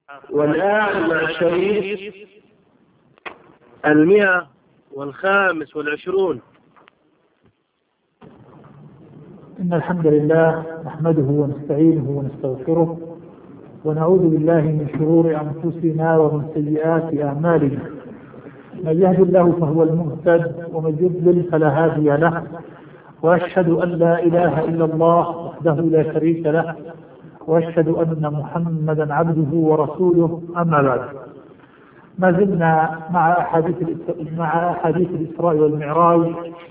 والآن مع الشريط 125. إن الحمد لله نحمده ونستعينه ونستغفره ونعوذ بالله من شرور أنفسنا ومن سيئات أعمالنا. من يهد الله فهو المهتد ومن يضلل فلا هادي له، وأشهد أن لا إله إلا الله وحده لا شريك له، وأشهد أن محمدا عبده ورسوله. أما بعد، ما زلنا مع أحاديث الإسراء والمعراج،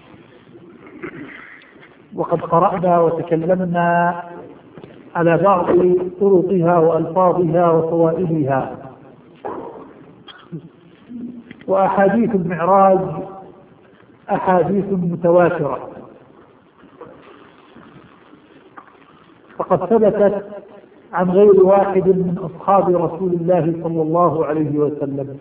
وقد قرأنا وتكلمنا على بعض طرقها وألفاظها وفوائدها. وأحاديث المعراج أحاديث متواترة، فقد ثبتت عن غير واحد من أصحاب رسول الله صلى الله عليه وسلم،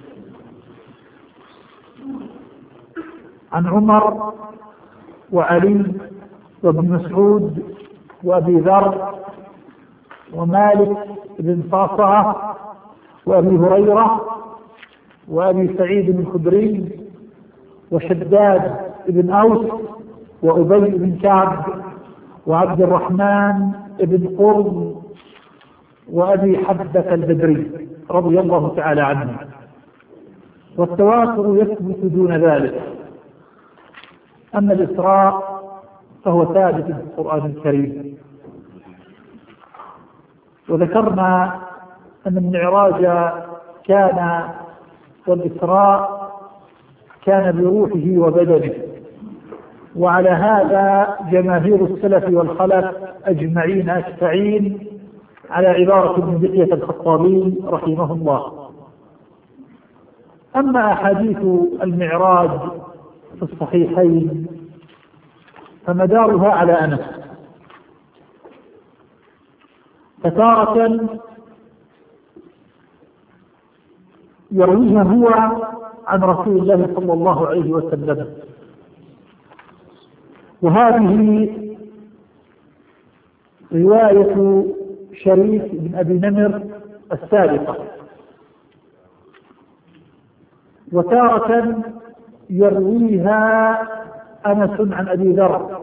عن عمر وعلي وابن مسعود وأبي ذر ومالك بن صعصعة وأبي هريرة وأبي سعيد الخدري وشداد بن أوس وأبي بن كعب وعبد الرحمن بن قرظ وأبي حبة البدري رضي الله تعالى عنه. والتواتر يثبت دون ذلك. أما الإسراء فهو ثابت في القرآن الكريم. وذكرنا أن المعراج كان والإسراء كان بروحه وبدنه، وعلى هذا جماهير السلف والخلف أجمعين أجمعين على عبارة ابن دحية الخطابي رحمه الله. أما أحاديث المعراج في الصحيحين فمدارها على أنس، فتارة يرويها هو عن رسول الله صلى الله عليه وسلم، وهذه رواية شريك بن أبي نمر السابقة. وتارة يرويها أنس عن أبي ذر،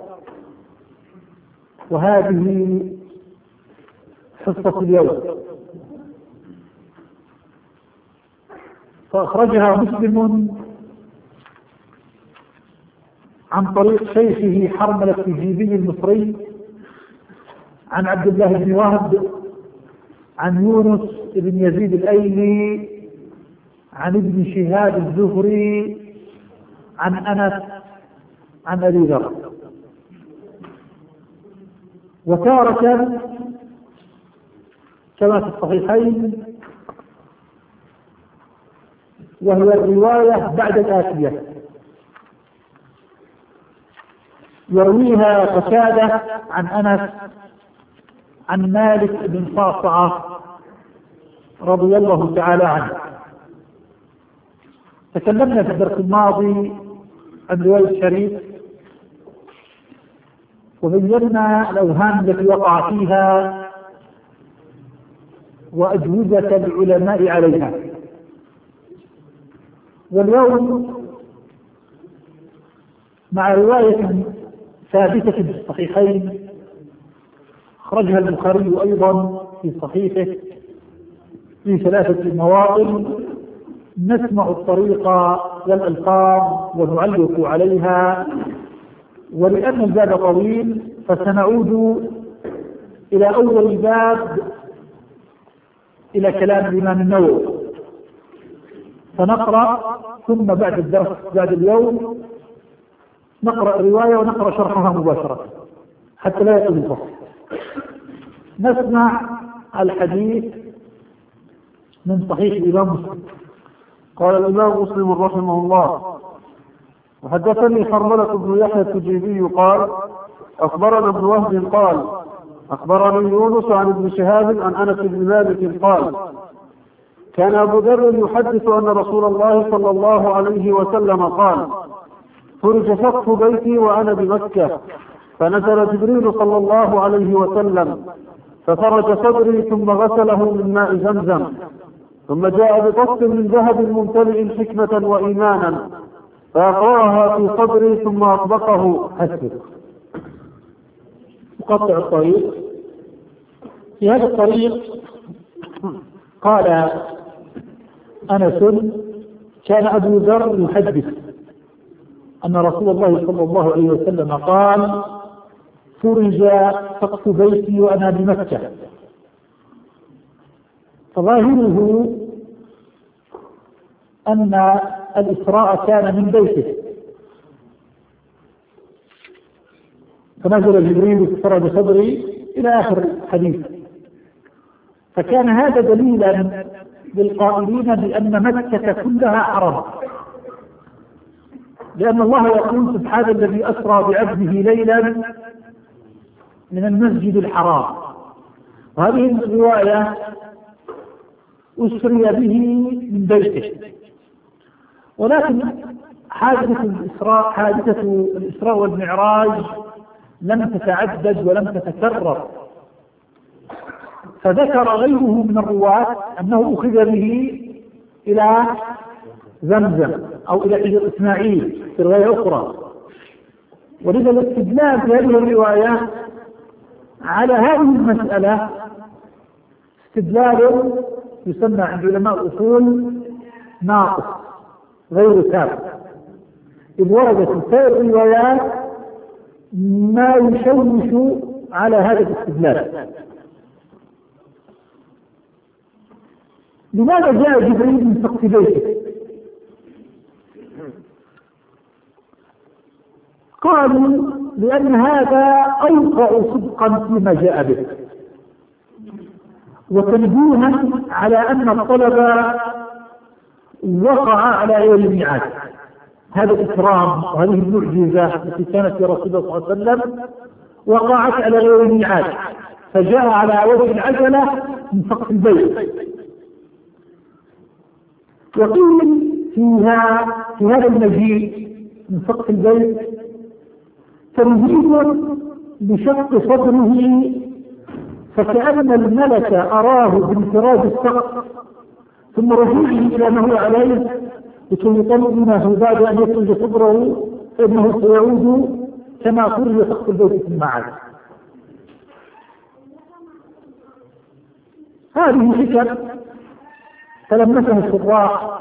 وهذه حصة اليوم، فأخرجها مسلم عن طريق شيخه حرملة الجيبي المصري عن عبد الله بن وهب عن يونس بن يزيد الأيلي عن ابن شهاب الزهري عن أنس عن أبي ذر. وتارة كما في الصحيحين، وهي الرواية بعد الآتية، يرويها قتادة عن أنس عن مالك بن صعصعة رضي الله تعالى عنه. تكلمنا في الدرس الماضي عن رواية شريك، وبينا الأوهام التي وقع فيها وأجوبة العلماء عليها. واليوم مع رواية ثابتة في الصحيحين أخرجها البخاري أيضا في صحيحه في 3 مواطن، نسمع الطريق والألفاظ ونعلق عليها. ولأن الباب طويل فسنعود إلى أول الباب إلى كلام الإمام النووي، فنقرأ ثم بعد الدرس بعد اليوم نقرأ الرواية ونقرأ شرحها مباشرة حتى لا يطول الفصل. نسمع الحديث من صحيح الإمام مسلم. قال الإمام مسلم رحمه الله: وحدثني حرملة بن يحيى التجيبي قال: أخبرنا ابن وهب قال: أخبرني يونس عن ابن شهاب عن أنس بن مالك قال: كان أبو ذر يحدث أن رسول الله صلى الله عليه وسلم قال: فرج سقف بيتي وأنا بمكة، فنزل جبريل صلى الله عليه وسلم ففرج صدري ثم غسله من ماء زمزم، ثم جاء بقص من ذهب ممتلئ حكمة وإيمانا فأقرأها في صدري ثم أطبقه. حسب مقطع الطريق. في هذا الطريق قال أنس: كان أبو ذر يحدث أن رسول الله صلى الله عليه وسلم قال: فرج سقف بيتي وأنا بمكة. فظاهره أن الإسراء كان من بيته، فنزل جبريل فرج صدري إلى آخر الحديث. فكان هذا دليلا للقائلين بأن مكة كلها حرم، لأن الله يقول: سبحان الذي أسرى بعبده ليلا من المسجد الحرام. وهذه الرواية أسري به من بيته، ولكن حادثة الإسراء والمعراج لم تتعدد ولم تتكرر، فذكر غيره من الرواة أنه أخذ به إلى زمزم أو إلى حجر إسماعيل في رواية أخرى. ولذا الاستدلال في هذه الرواية على هذه المسألة استدلال يسمى عند علماء الأصول ناقص غير ثابت، إذ وردت في سائر الروايات ما يشوش على هذا الاستدلال. لماذا جاء جبريل من سقف بيته؟ قالوا: لأن هذا أوقع صدقا فيما جاء به، وتنبيها على أن الطلب وقع على غير الميعاد. هذا الإكرام وهذه المعجزة التي كانت في رسول الله صلى الله عليه وسلم وقعت على غير الميعاد، فجاء على وجه العجلة من سقف البيت. وقيل في هذا المجيء من سقف البيت تمهيد لشق صدره، فكأن الملك أراه بانفراد السقف ثم رجوعه إلى ما هو عليه لكي يطمئنه بعد أن يخرج صدره فإنه سيعود كما فرج سقف البيت ثم عاد. هذه حكم تلمسها الشراح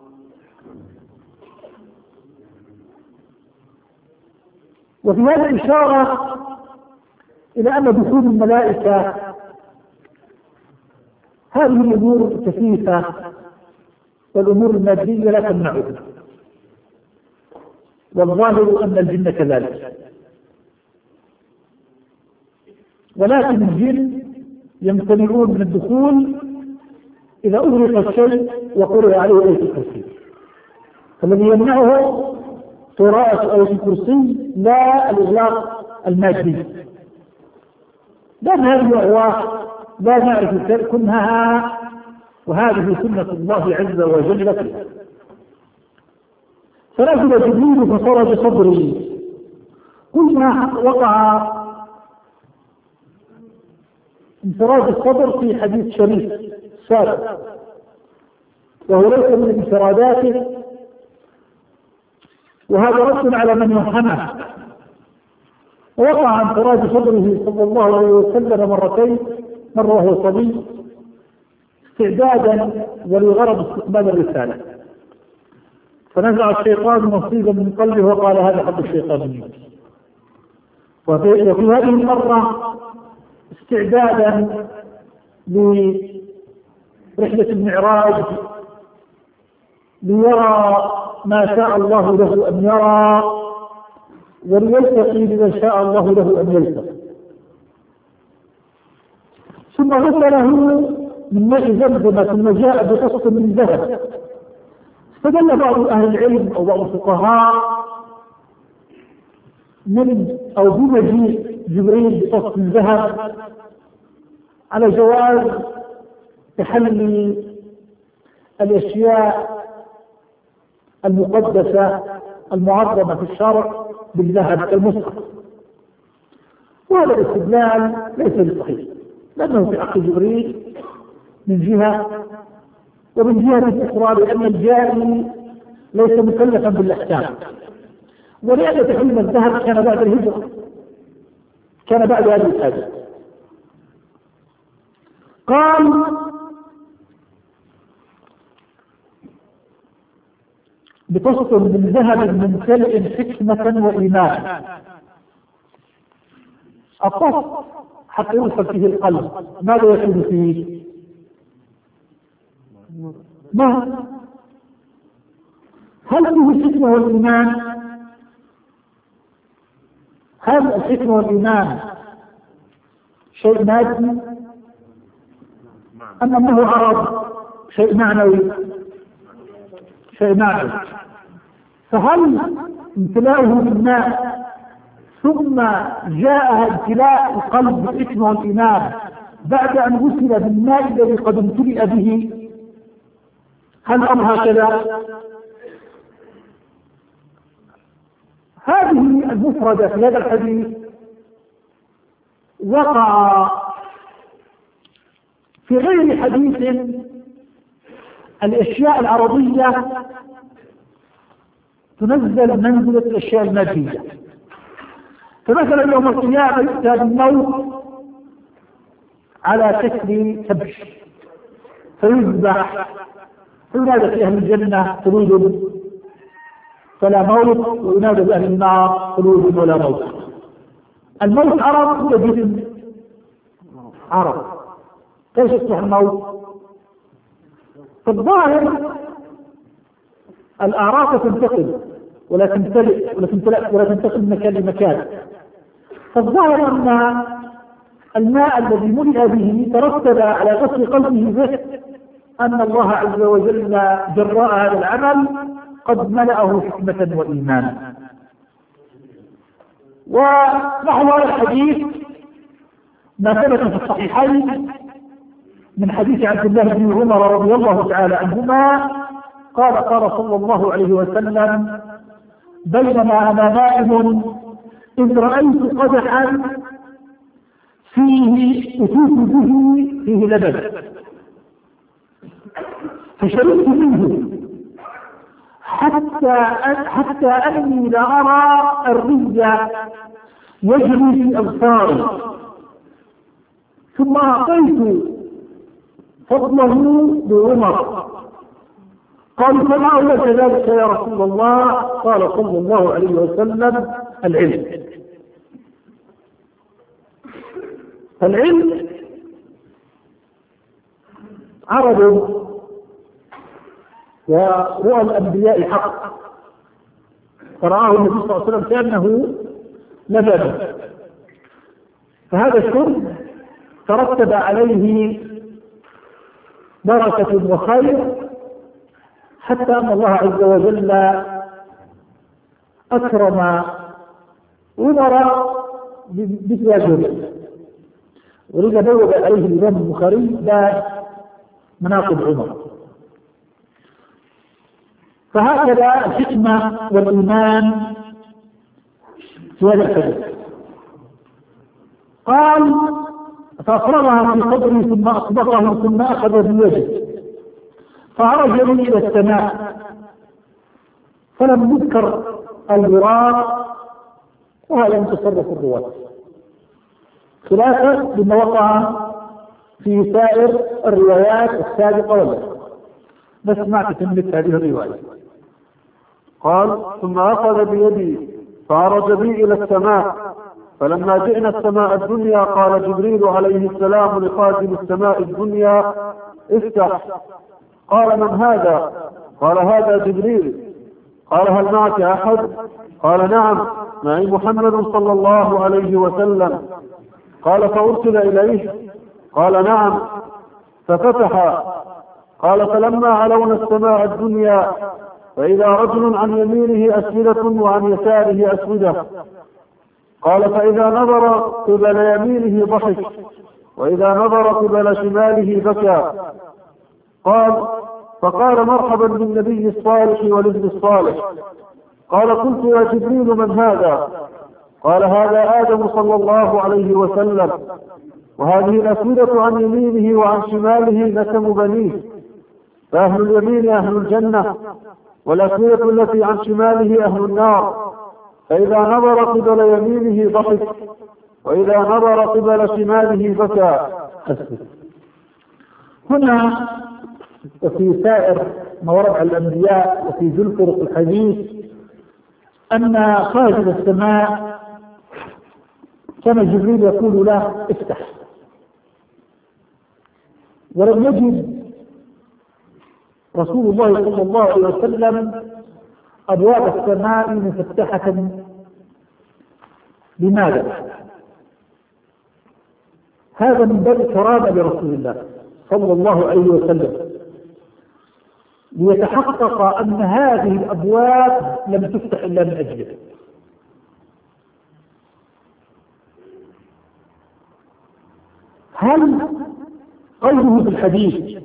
وفي هذا الإشارة إلى أن دخول الملائكة هذه الأمور الكثيفة والأمور المادية لا تمنعها، والظاهر أن الجن كذلك، ولكن الجن يمتنعون من الدخول إذا أغلق الشيء وقرئ عليه آية الكرسي. فالذي يمنعه قراءة آية الكرسي لا الإغلاق المادي، لأن هذه الأرواح لا نعرف كنها، وهذه سنة الله عز وجل فيها. فنزل جبريل ففرج صدري. قلنا وقع انفراج الصدر في حديث شريف سابق، وهو ليس من انفراداته، وهذا رد على من يفهمه. ووقع انفراج صدره صلى الله عليه وسلم مرتين، مرة وهو صبي استعدادا ولغرض استقبال الرسالة، فنزع الشيطان نصيبا من قلبه وقال: هذا حق الشيطان منك. وفي هذه المرة استعدادا لرحلة المعراج ليرى ما شاء الله له أن يرى وليلتقي بما شاء الله له أن يلتقي. ثم غسله من ماء زمزم ثم جاء بقص من ذهب. استدل بعض أهل العلم أو بعض الفقهاء من أو بمجيء جبريل بقص من ذهب على جواز تحلي الأشياء المقدسة المعظمة في الشرع بالذهب كالمصحف، وهذا الاستدلال ليس بصحيح، لأنه في حق جبريل من جهة ومن جهة أخرى لأن الجاري ليس مكلفا بالأحكام، ولأن تحريم الذهب كان بعد الهجرة، كان بعد هذه الحاجة. قال بتسطر من ذهب ممتلئ حكمة وإيمان. الطهر حتى يوصل فيه القلب ماذا يكون فيه؟ ما هل فيه الحكمة والإيمان؟ هل الحكمة والإيمان شيء مادي أم أنه عرض شيء معنوي؟ شيء معنوي. فهل امتلاؤه بالماء ثم جاء امتلاء القلب بالحكمة والإيمان بعد أن غسل بالماء الذي قد امتلئ به؟ هل أمر هكذا؟ هذه المفردة في هذا الحديث وقع في غير حديث الأشياء العرضية تنزل منزلة الأشياء المادية. فمثلا يوم القيامة يؤتى بالموت على شكل كبش فيذبح، فينادى في أهل الجنة خلود فلا موت، وينادى بأهل النار خلود ولا موت. الموت عرض ولا جسم؟ عرض. كيف يصبح الموت؟ في الظاهر الأعراض تنتقل ولا تمتلئ ولا تنتقل من مكان لمكان. فالظاهر أن الماء الذي ملئ به ترتب على غسل قلبه به أن الله عز وجل جراء هذا العمل قد ملأه حكمة وإيمانا. ونحو هذا الحديث ما ثبت في الصحيحين من حديث عبد الله بن عمر رضي الله تعالى عنهما قال صلى الله عليه وسلم: بينما أنا نائم إذ رأيت قدحا فيه أتيت به فيه لبن فشربت منه حتى أني لأرى الري يجري في أبصاري، ثم أعطيت فضله بعمر. قال: فما أولك ذلك يا رسول الله؟ قال صلى الله عليه وسلم: العلم. فالعلم عرض ورؤى الأنبياء حق، فرآه النبي صلى الله عليه وسلم كأنه لبن، فهذا الشرب ترتب عليه بركة وخير، حتى أن الله عز وجل أكرم عمر بزواجه، ولذا بوب عليه الإمام البخاري باب مناقب عمر. فهكذا الحكمة والإيمان في هذا الحديث. قال: فأفرغها في صدري ثم أطبقه ثم أخذ بيده فعرج لي إلى السماء، فلم يذكر الوراق، وهذا من تصرف الرواة خلافا لما وقع في سائر الروايات السابقة والأخرى. نسمع تتمت هذه الرواية. قال: ثم أخذ بيدي فعرج بي إلى السماء، فلما جئنا السماء الدنيا قال جبريل عليه السلام لخازن السماء الدنيا: افتح. قال: من هذا؟ قال: هذا جبريل. قال: هل معك أحد؟ قال: نعم، معي محمد صلى الله عليه وسلم. قال: فأرسل إليه؟ قال: نعم. ففتح. قال: فلما علونا السماء الدنيا فإذا رجل عن يمينه أسودة وعن يساره أسودة. قال: فإذا نظر قبل يمينه ضحك، وإذا نظر قبل شماله بكى. قال: فقال: مرحبا بالنبي الصالح والابن الصالح. قال: قلت: يا جبريل من هذا؟ قال: هذا آدم صلى الله عليه وسلم، وهذه الأسودة عن يمينه وعن شماله نسم بنيه. فأهل اليمين أهل الجنة، والأسئلة التي عن شماله أهل النار، فإذا نظر قبل يمينه ضحك، وإذا نظر قبل شماله بكى. هنا وفي سائر موارد الأنبياء وفي ذل طرق الحديث أن خارج السماء كان جبريل يقول له افتح، ولم يجد رسول الله صلى الله عليه وسلم أبواب السماء مفتحة. لماذا؟ هذا من باب كرامة لرسول الله صلى الله عليه وسلم، ليتحقق أن هذه الأبواب لم تفتح إلا من أجله. هل قوله في الحديث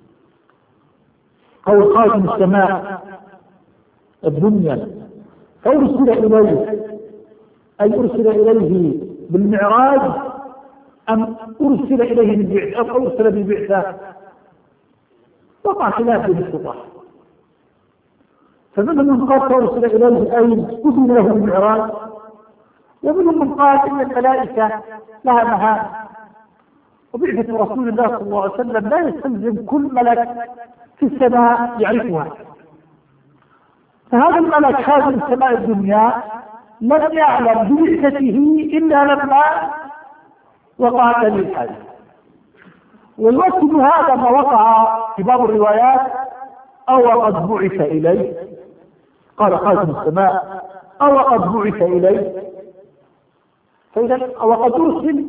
قول خازن السماء الدنيا أرسل إليه أي أرسل إليه بالمعراج أم أرسل إليه بالبعثة أم أرسل بالبعثة؟ وقع خلاف بين الفقهاء، فمنهم من قال أرسل إليه أي أذن له بالمعراج، ومنهم من قال إن الملائكة لها مهام، وبعثة رسول الله صلى الله عليه وسلم لا يستلزم كل ملك في السماء يعرفها. فهذا الملك خازن السماء الدنيا لم يعلم ببعثته إلا لما وقع دليل الحادث. ويؤكد هذا ما وقع في بعض الروايات أو قد بعث إليه، قال خازن السماء أو قد بعث إليه، فإذا أو قد أرسل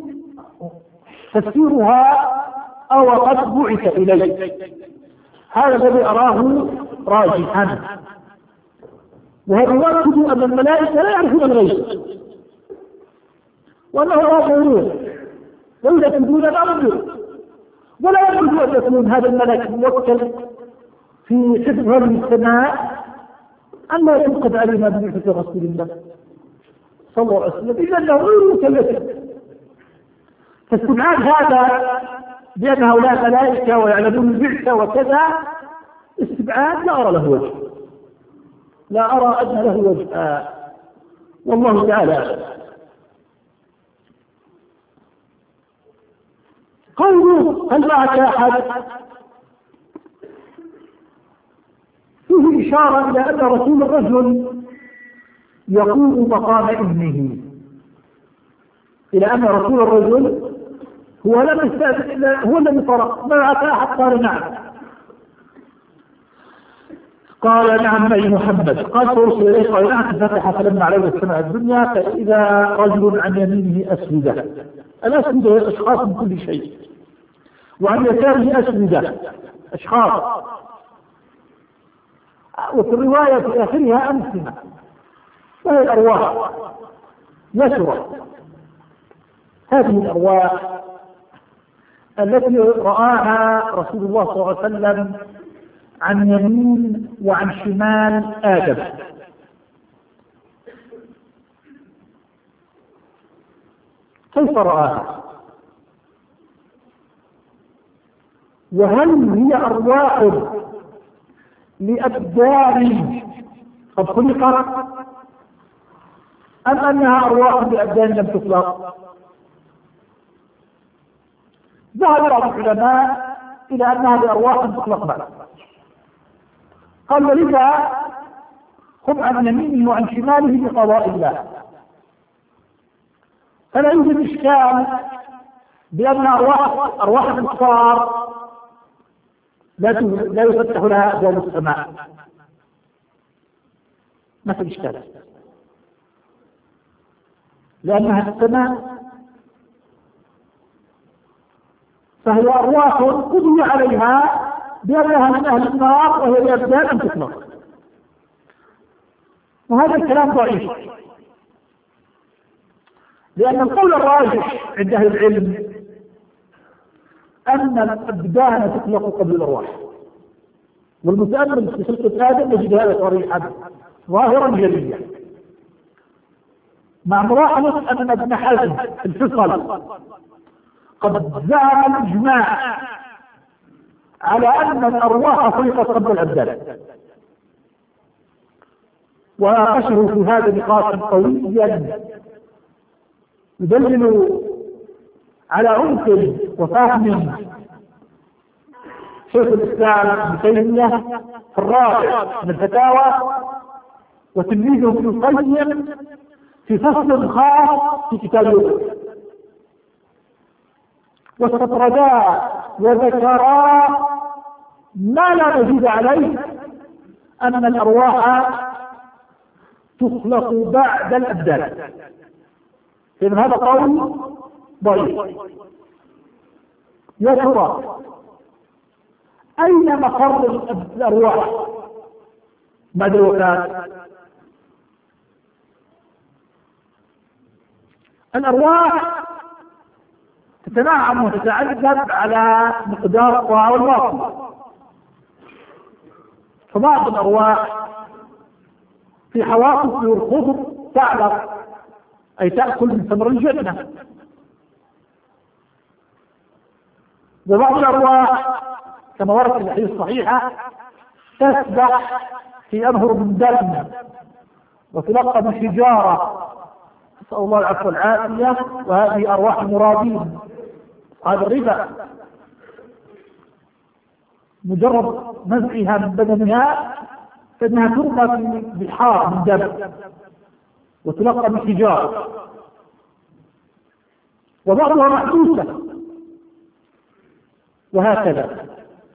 تفسيرها أو قد بعث إليه، هذا الذي أراه راجحا. وهذا يؤكد أن الملائكة لا يعرفون الغيب، وأنه لا يشعرون ولا يكتبون الأمر، ولا يجوز أن يكون هذا الملك موكل في حفظ هذه السماء أن لا ينقض علينا ببعثة رسول الله صلى الله عليه وسلم، إلا أنه غير مكلف. فاستبعاد هذا بأن هؤلاء ملائكة ويعلمون البعثة وكذا استبعاد لا أرى له وجه، لا أرى أن له وجه، والله تعالى. قوله هل معك أحد فيه إشارة إلى أن رسول الرجل يقوم مقام ابنه، إلى أن رسول الرجل هو لم يستأذن، هو الذي طرق معك أحد؟ قال نعم. قال نعم أي محمد؟ قال فأرسل إليه قال نعم. فتح فلما عليه السماء الدنيا فإذا رجل عن يمينه أسودة، الأسودة هي أشخاص من كل شيء، وعن يساره أسودة أشخاص، وفي الرواية في آخرها أمثلة، وهي الأرواح يسرى. هذه الأرواح التي رآها رسول الله صلى الله عليه وسلم عن يمين وعن شمال آدم. كيف رآها؟ وهل هي أرواح لأبدان قد خلقت أم أنها أرواح لأبدان لم تخلق؟ ذهب بعض العلماء إلى أنها لأرواح تخلق بعد، قال ولذا هم عن يمينه وعن شماله بقضاء الله، فلا يوجد إشكال بأن أرواح الكفار لا يفتح لها أبواب السماء، ما في إشكال، لأنها السماء فهي أرواح قضي عليها بأنها من أهل النار وهي بأبدان أن تخلق. وهذا الكلام ضعيف، لأن القول الراجح عند أهل العلم أن الأبدان تخلق قبل الأرواح، والمتأمل في خلقة آدم يجد هذا صريحا ظاهرا جليا، مع ملاحظة أن ابن حزم الفصل قد زعم الإجماع على أن الأرواح خلقت قبل الأبدان، وناقشه في هذا نقاشا قويا يدلل على عمق وفهم شيخ الإسلام ابن تيمية في الرابع من الفتاوى، وتلميذه ابن القيم في فصل خاص في كتاب الوحي، واستطردا وذكرا ما لا مزيد عليه أن الأرواح تخلق بعد الأبدان. إذن هذا قول ضعيف. يا ترى أين مقر الأرواح بعد الوفاة؟ الأرواح تتنعم وتتعذب على مقدار الطاعة والمعصية، فبعض الأرواح في حواصل الخضر تعلق أي تأكل من ثمر الجنة، وبعض الأرواح كما ورد في الحديث الصحيحة تسبح في أنهر من دم وتلقى من حجارة، نسأل الله العفو والعافية، وهذه أرواح المرابين هذا الربا، مجرد نزعها من بدنها فإنها ترمى في بحار من دم وتلقى من حجارة، وبعضها محبوسة، وهكذا.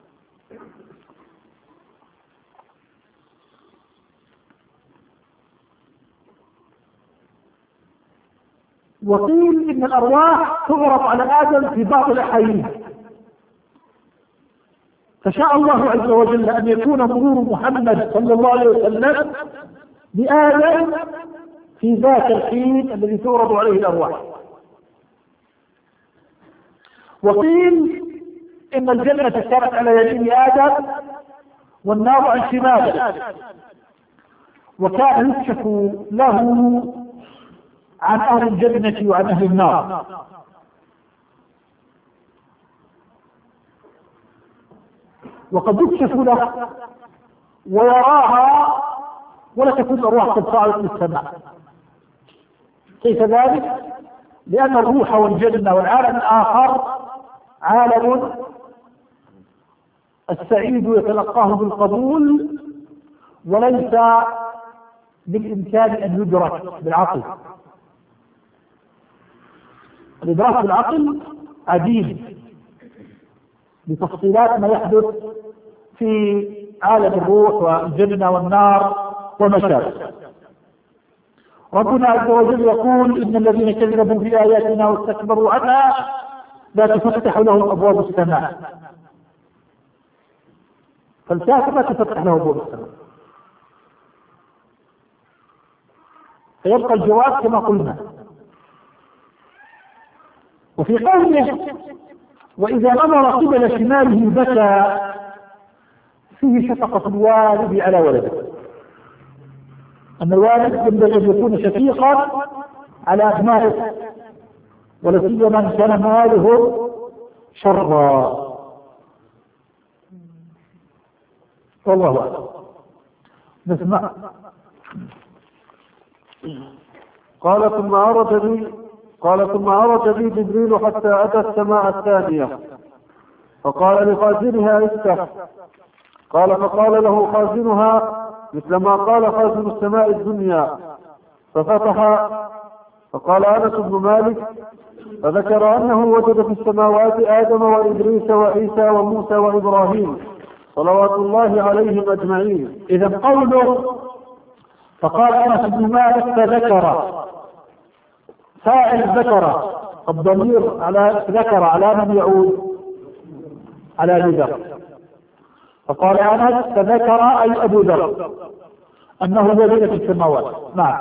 وقيل إن الأرواح تعرض على آدم في بعض الأحايين، فشاء الله عز وجل أن يكون مرور محمد صلى الله عليه وسلم بآدم في ذاك الحين الذي تعرض عليه الأرواح. وقيل إن الجنة كانت على يمين آدم والنار عن شماله، وكان يكشف له عن أهل الجنة وعن أهل النار، وقد يكشف له ويراها ولا تكون الأرواح قد صعدت للسماء. كيف ذلك؟ لأن الروح والجنة والعالم الآخر عالم السعيد يتلقاه بالقبول، وليس بالإمكان أن يدرك بالعقل. الإدراك بالعقل عديد بتفصيلات ما يحدث في عالم الروح والجنة والنار وما شابه. ربنا عز وجل يقول: إن الذين كذبوا بآياتنا واستكبروا عنها لا تفتح لهم أبواب السماء. فالكافر لا تفتح له أبواب السماء، فيبقى الجواب كما قلنا. وفي قوله: وإذا نظر قبل شماله بكى، فيه شفقة الوالد على ولده، أن الوالد ينبغي أن يكون شفيقا على أبنائه، ولا سيما من كان ماله شرا. والله أعلم. نسمع. قال ثم عرج بي جبريل حتى أتى السماء الثانية، فقال لخازنها: افتح. قال فقال له خازنها مثل ما قال خازن السماء الدنيا، ففتح. فقال أنس بن مالك: فذكر أنه وجد في السماوات آدم وإدريس وعيسى وموسى وإبراهيم صلوات الله عليهم أجمعين. إذا قوله فقال أنس بن مالك فذكر، فاعل ذكر، الضمير على ذكر على من يعود؟ على أبي ذر. فقال أنس فذكر أي أبو ذر أنه وجد في السماوات. نعم.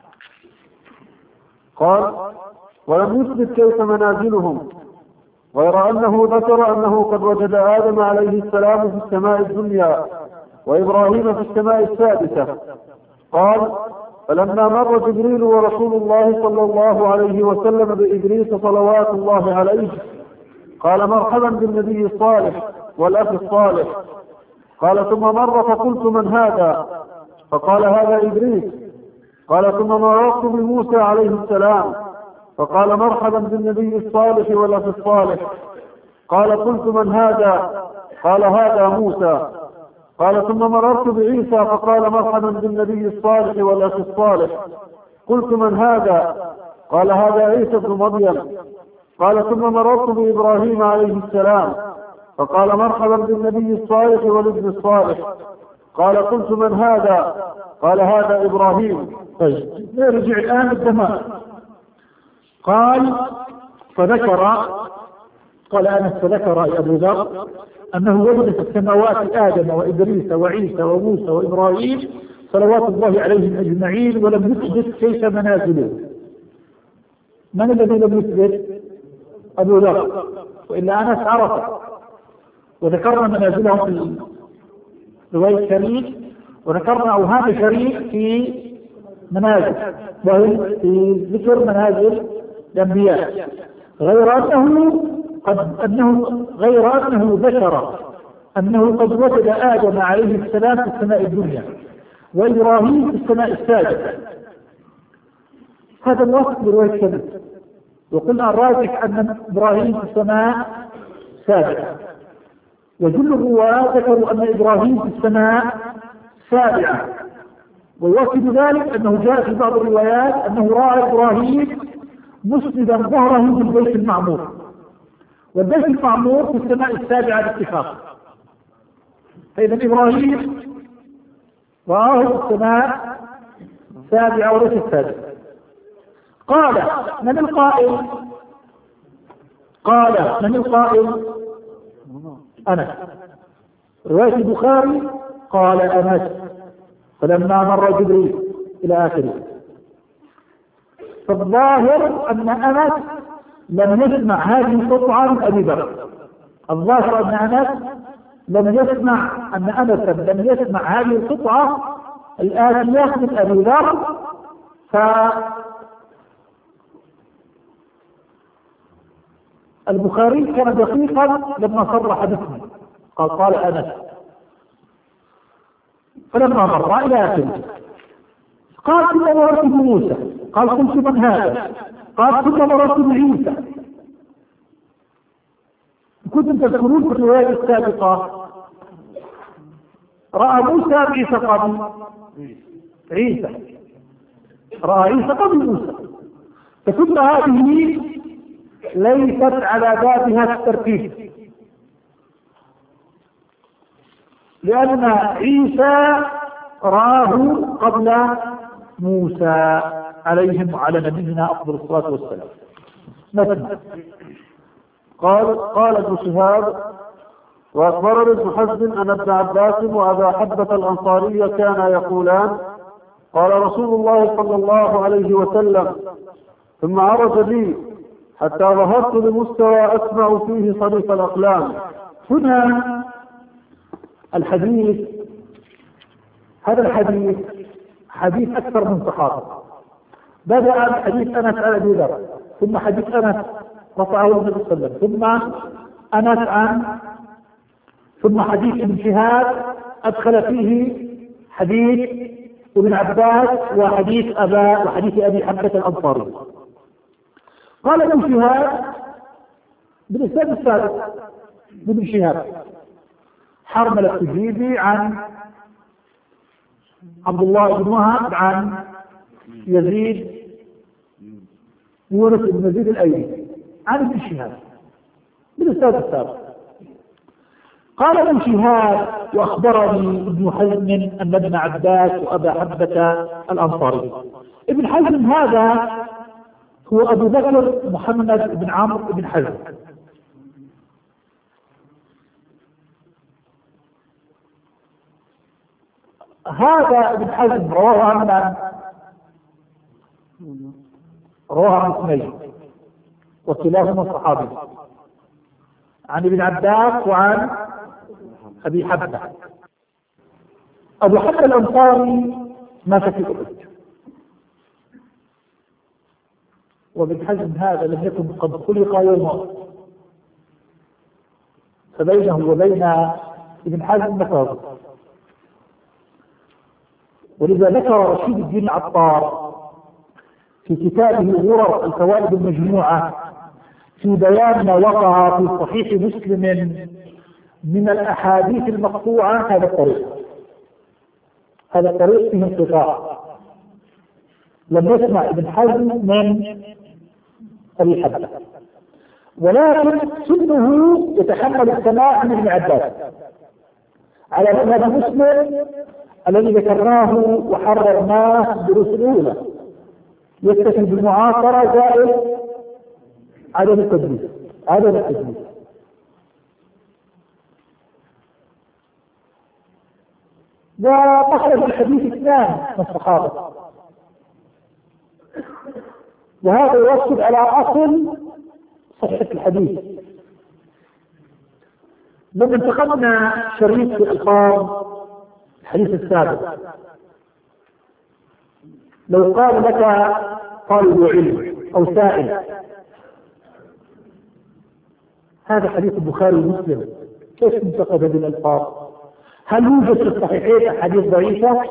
قال: ولم يثبت كيف منازلهم، غير أنه ذكر أنه قد وجد آدم عليه السلام في السماء الدنيا وإبراهيم في السماء السادسة. قال: فلما مر جبريل ورسول الله صلى الله عليه وسلم بإدريس صلوات الله عليه، قال: مرحبا بالنبي الصالح والأخ الصالح. قال ثم مر فقلت من هذا؟ فقال هذا إدريس. قال ثم مررت بموسى عليه السلام فقال مرحبا بالنبي الصالح والأخ الصالح. قال قلت من هذا؟ قال هذا موسى. قال ثم مررت بعيسى فقال مرحبا بالنبي الصالح والأخ الصالح. قلت من هذا؟ قال هذا عيسى بن مريم. قال ثم مررت بإبراهيم عليه السلام فقال مرحبا بالنبي الصالح والابن الصالح. قال قلت من هذا؟ قال هذا إبراهيم. طيب نرجع الآن الدماء. قال أنس فذكر أبو ذر أنه وجد في السماوات آدم وإدريس وعيسى وموسى وإبراهيم صلوات الله عليهم أجمعين ولم يثبت كيف منازلهم. من الذي لم يثبت؟ أبو ذر، وإلا أنس عرفه وذكرنا منازلهم في رواية شريك، وذكرنا أوهام شريك في منازل وهي في ذكر منازل الأنبياء، غير أنه ذكر أنه قد وجد آدم عليه السلام في السماء الدنيا وإبراهيم في السماء السادسة. هذا الوصف برواية شريك، وقلنا الراجح أن إبراهيم في السماء السابعة، وجل الرواة ذكروا أن إبراهيم في السماء السابعة، ويؤكد ذلك أنه جاء في بعض الروايات أنه رأى إبراهيم مسندا ظهره بالبيت المعمور، والبيت المعمور في السماء السابعة باتفاق، فإذا إبراهيم رآه في السماء السابعة وليس السادسة. قال من القائل؟ أنس. رواية البخاري قال أنس فلما مر جبريل إلى آخره. فالظاهر أن أنس لم يسمع هذه القطعة من أبي بكر. الظاهر أن أنس لم يسمع هذه القطعة الآتية من أبي ذر. البخاري كان دقيقا لما صرح باسمه، قال أنس فلما مر إلى آخره. قال ثم مررت بموسى، قال قلت من هذا؟ قال ثم مررت بعيسى. كنتم تذكرون في الرواية السابقة رأى موسى عيسى قبل عيسى، رأى عيسى قبل موسى، فكل هذه ليست على بابها الترتيب، لأن عيسى رآه قبل موسى عليهم وعلى نبينا أفضل الصلاة والسلام. مثلا قال ابن شهاب وأخبرني ابن حزم أن ابن عباس وأبا حبة الأنصاري كانا يقولان قال رسول الله صلى الله عليه وسلم ثم عرج لي حتى ظهرت لمستوى أسمع فيه صريف الأقلام. هنا الحديث، هذا الحديث حديث أكثر من صحابة. بدأ بحديث أنس عن أبي ذر، ثم حديث أنس رفعه النبي صلى الله عليه وسلم، ثم أنس ثم حديث ابن شهاب أدخل فيه حديث ابن عباس وحديث أبي حبة الأنصاري. قال ابن شهاب بالإسناد السابق ابن شهاب حرملة التجيبي عن عبد الله بن وهب عن يزيد يونس بن يزيد الأيلي عن ابن شهاب بالإسناد السابق. قال ابن شهاب وأخبرني ابن حزم أن ابن عباس وأبا حبة الأنصاري. ابن حزم هذا هو أبو بكر محمد بن عمرو بن حزم، هذا ابن حزم رواه عن اثنين وكلاهما صحابي، عن ابن عباس وعن أبي حبة. أبو حبة الأنصاري مات في أحد، وابن حزم هذا لم يكن قد خلق يوم أحد، فبينه وبين ابن حزم مفاوض. ولذا ذكر رشيد الدين العطار في كتابه غرر الفوائد المجموعة في بيان ما وقع في صحيح مسلم من الأحاديث المقطوعة هذا الطريق فيه انقطاع، لم يسمع ابن حزم من أبي حبة، ولكن سنه يتحمل السماع من ابن عباس على مذهب مسلم الذي ذكرناه وحررناه بالدروس الأولى، يكتفي بالمعاصرة زائد عدم التدليس. ومخرج الحديث اثنان من الصحابة، وهذا يؤكد على أصل صحة الحديث. لما انتقلنا شريط في ألفاظ الحديث السابق، لو قال لك طالب علم أو سائل هذا حديث البخاري ومسلم، كيف انتقد هذه الألفاظ؟ هل يوجد في الصحيحين أحاديث ضعيفة؟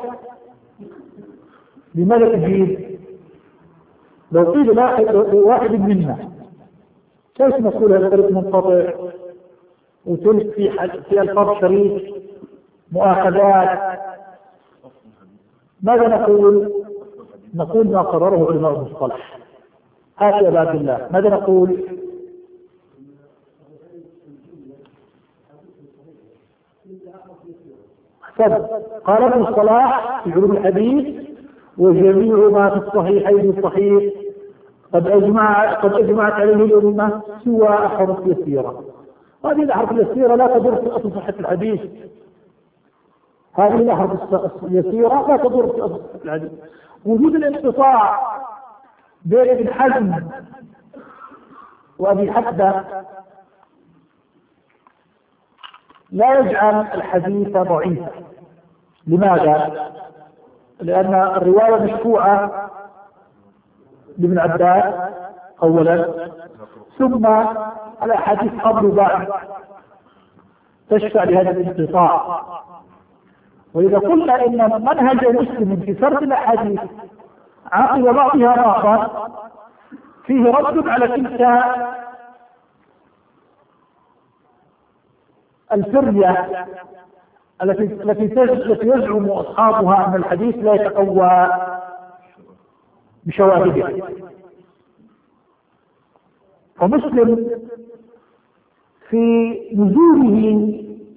لماذا تجيب؟ لو قيل واحد منا كيف نقول هذا الطريق منقطع وتلك في ألفاظ شريف مؤاخذات، ماذا نقول؟ نقول ما قرره علماء المصطلح. هذا يا عبد الله، ماذا نقول؟ قال ابن الصلاح في علوم الحديث: وجميع ما في الصحيحين الصحيح قد أجمعت عليه الأمة سوى أحرف يسيرة. هذه الأحرف اليسيرة لا تضر في أصل صحة الحديث، هذه الأحرف اليسيرة لا تضر في أصل صحة الحديث. وجود الانقطاع بين ابن حزم وأبي حبة لا يجعل الحديث ضعيفا. لماذا؟ لأن الرواية مشفوعة لابن عباس أولا، ثم الأحاديث قبل وبعد تشفع لهذا الانقطاع. وإذا قلنا إن منهج مسلم في سرد الأحاديث عقب بعضها بعضا فيه رد على تلك الفرية التي يزعم أصحابها أن الحديث لا يتقوى بشواهده. ومسلم في نزوله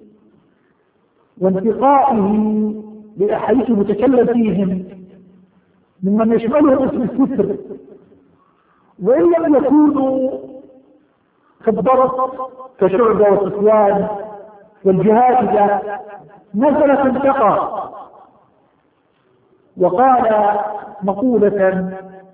وانتقائه لأحاديث المتكلم فيهم ممن يشملهم اسم الستر، وإن لم يكونوا كالضرب كشعبة وسفيان والجهاد نزل فانتقى وقال مقولة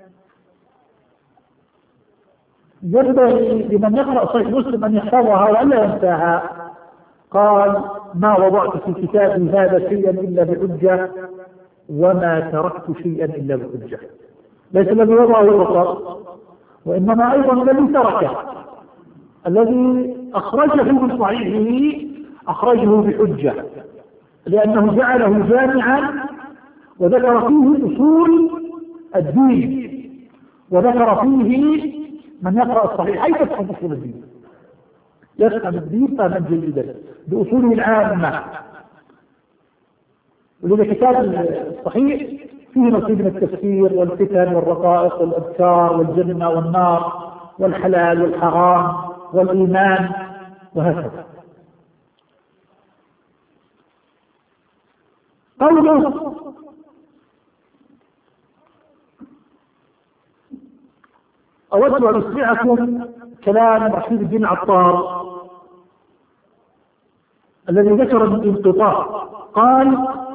ينبغي لمن يقرأ صحيح مسلم أن يحفظها ولا ينساها. قال: ما وضعت في كتابي هذا شيئا إلا بحجة وما تركت شيئا إلا بحجة. ليس الذي وضعه فقط، وإنما أيضا الذي تركه، الذي أخرجه من صحيحه أخرجه بحجة، لأنه جعله جامعا وذكر فيه أصول الدين، وذكر فيه من يقرأ الصحيحين يفهم أصول الدين، يفهم الدين فهما جيدا بأصوله العامة. ولذا كتاب الصحيح فيه نصيب من التفسير والفتن والرقائق والأذكار والجنة والنار والحلال والحرام والإيمان وهكذا. قوله: أود أن أسمعكم كلام رشيد الدين العطار الذي ذكر الانقطاع. قال: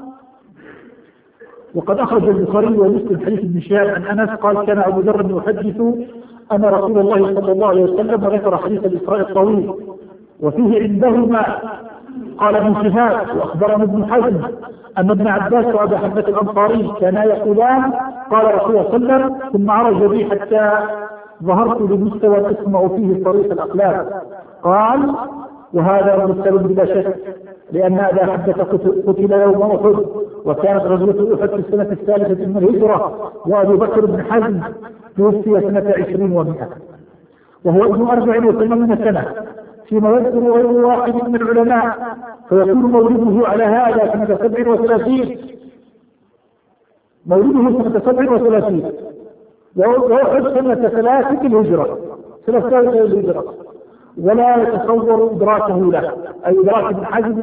وقد أخرج البخاري ومسلم حديث ابن شهاب عن أنس قال: كان أبو ذر يحدث أن رسول الله صلى الله عليه وسلم، وذكر حديث الإسراء الطويل وفيه عندهما. قال ابن شهاب: وأخبرنا ابن حزم أن ابن عباس وأبا حمزة الأنصاري كانا يقولان: قال رسول الله صلى الله عليه وسلم، ثم عرج بي حتى ظهرت لمستوى تسمع فيه صريخ الأقلام. قال: وهذا مرسل بلا شك، لأن أبا حدث قتل يوم أحد، وكانت غزوة أحد في السنة الثالثة من الهجرة، وأبو بكر بن حزم توفي سنة 20 و100، وهو ابن 84 سنة، فيما يذكر غير واحد من العلماء، فيكون مولده على هذا سنة 37، مولده سنة 37، وأحد سنة 3 الهجرة، سنة 3 الهجرة، ولا يتصور إدراكه له، أي إدراك ابن حزم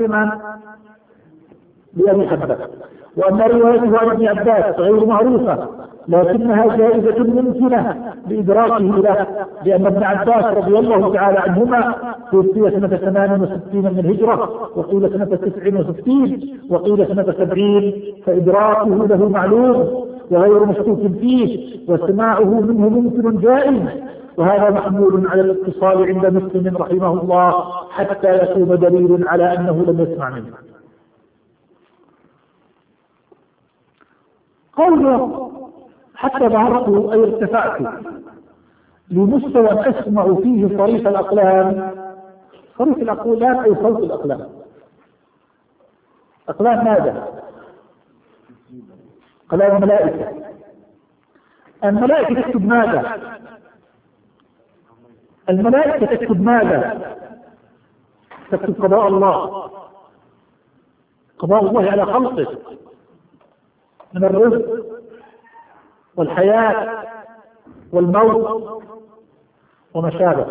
لأبي حبة. وأما روايته عن ابن عباس غير معروفة، لكنها جائزة ممكنة لإدراكه له، لأن ابن عباس رضي الله تعالى عنهما توفي سنة 68 من الهجرة، وقيل سنة 69، وقيل سنة 70، فإدراكه له معلوم وغير مشكوك فيه، وسماعه منه ممكن جائز، وهذا محمول على الاتصال عند مسلم رحمه الله حتى يكون دليل على أنه لم يسمع منه. قوله حتى ظهرت أي ارتفعت لمستوى أسمع فيه صريف الأقلام، صريف الأقلام أي صوت الأقلام. أقلام ماذا؟ أقلام الملائكة. الملائكة تكتب ماذا؟ الملائكة تكتب ماذا؟ تكتب قضاء الله، قضاء الله على خلقه من الرزق والحياة والموت وما شابه.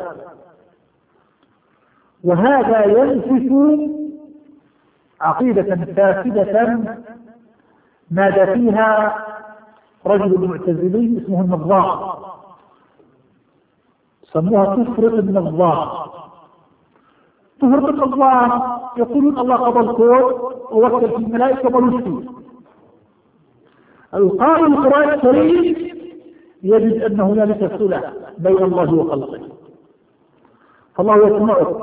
وهذا ينفس عقيدة فاسدة نادى فيها رجل معتزلي اسمه النظام، سموها كفر النظام. كفر النظام يقولون الله قضى الكون ووكل في الملائكة ملوك. القارئ القرآن الكريم يجد أن هنالك صلة بين الله وخلقه، فالله يسمعك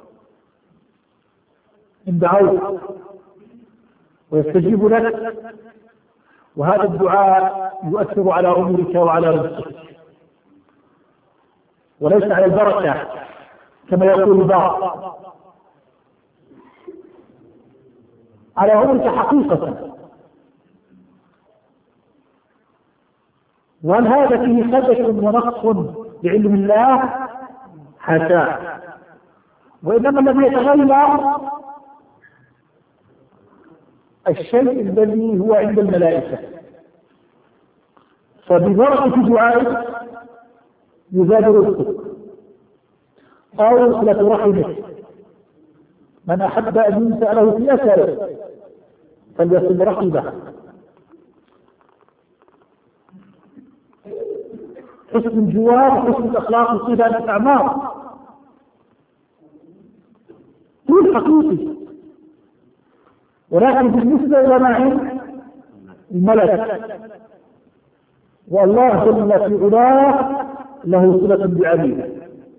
إن دعوت ويستجيب لك، وهذا الدعاء يؤثر على أمورك وعلى رزقك، وليس على البركة كما يقول البعض، على أمورك حقيقة. وهل هذا فيه خدش ونقص بعلم الله؟ حاشاه، وإنما الذي يتغير الشيء الذي هو عند الملائكة، فببركة دعائك يزاد رزقك أو صلة رحمك. من أحب أن ينسأ له في أثره فليصل رحمه. حسن الجوار وحسن الأخلاق وصيدة الأعمار طول حقيقي، ولكن بالنسبة إلى ما عند الملك، والله جل في علاه له صلة بعبيده،